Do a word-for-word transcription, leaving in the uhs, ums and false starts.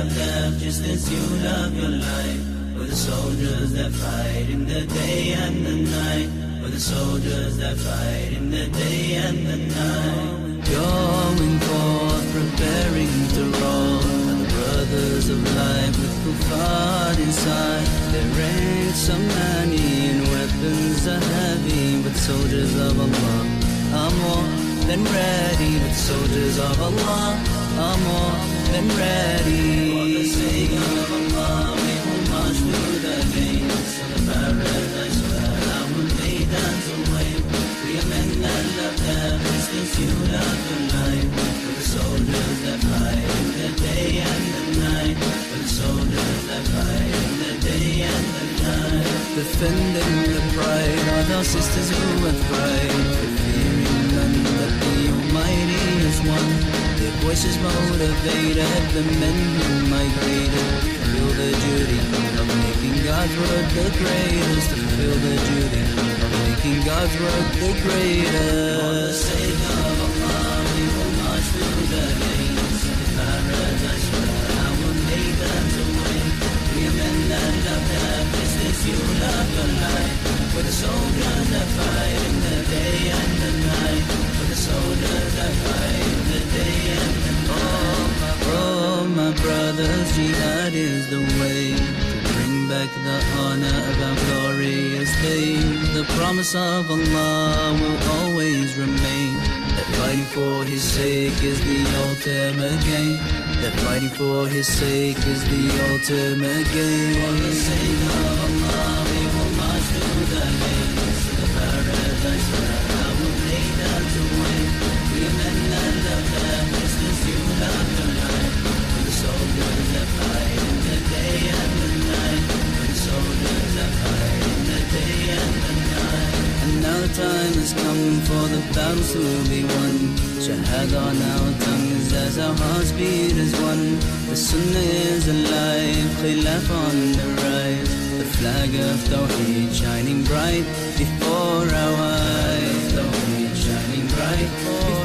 love death just as you love your life. We're the soldiers that fight in the day and the night. We're the soldiers that fight in the day and the night. Going forth, preparing to roll, are the brothers of life with kuffar inside. Their ranks are many and weapons are heavy, but soldiers of Allah are more than ready. But soldiers of Allah are more than ready. For the sake of Allah, we will march through the gates of the paradise where our maidens await. We are men that love them just as you love your life. For the soldiers that fight in the day and the night. For the soldiers that fight in the day and the night. Defending the pride of our sisters who have cried, fearing none that the Almighty is one. Their voices motivated the men who migrated to fulfill the duty of making God's word the greatest. To fulfill the duty of making God's word the greatest. For the sake of Allah, we will march through the gates of the paradise where our maidens await. We are men that love death just as you love your life. We're the soldiers that fight in the day and the night. We're the soldiers that fight in the day and the night. Oh, my, oh, my brothers, jihad is the way to bring back the honor of our glorious day. The promise of Allah will always remain, that fighting for His sake is the ultimate gain. That fighting for His sake is the ultimate gain. For the sake of Allah, we will march through the gates of the paradise where our maidens await. We are men that love them just as you love your life. For the soldiers that fight in the day and the night. For the soldiers that fight in the day and the night. And now the time has come for the battles to be won. Shahad on our tongues as our hearts beat as one. The Sunnah is alive, Khilaf on the rise. The flag of Tawheed shining bright before our eyes. Tawheed shining bright before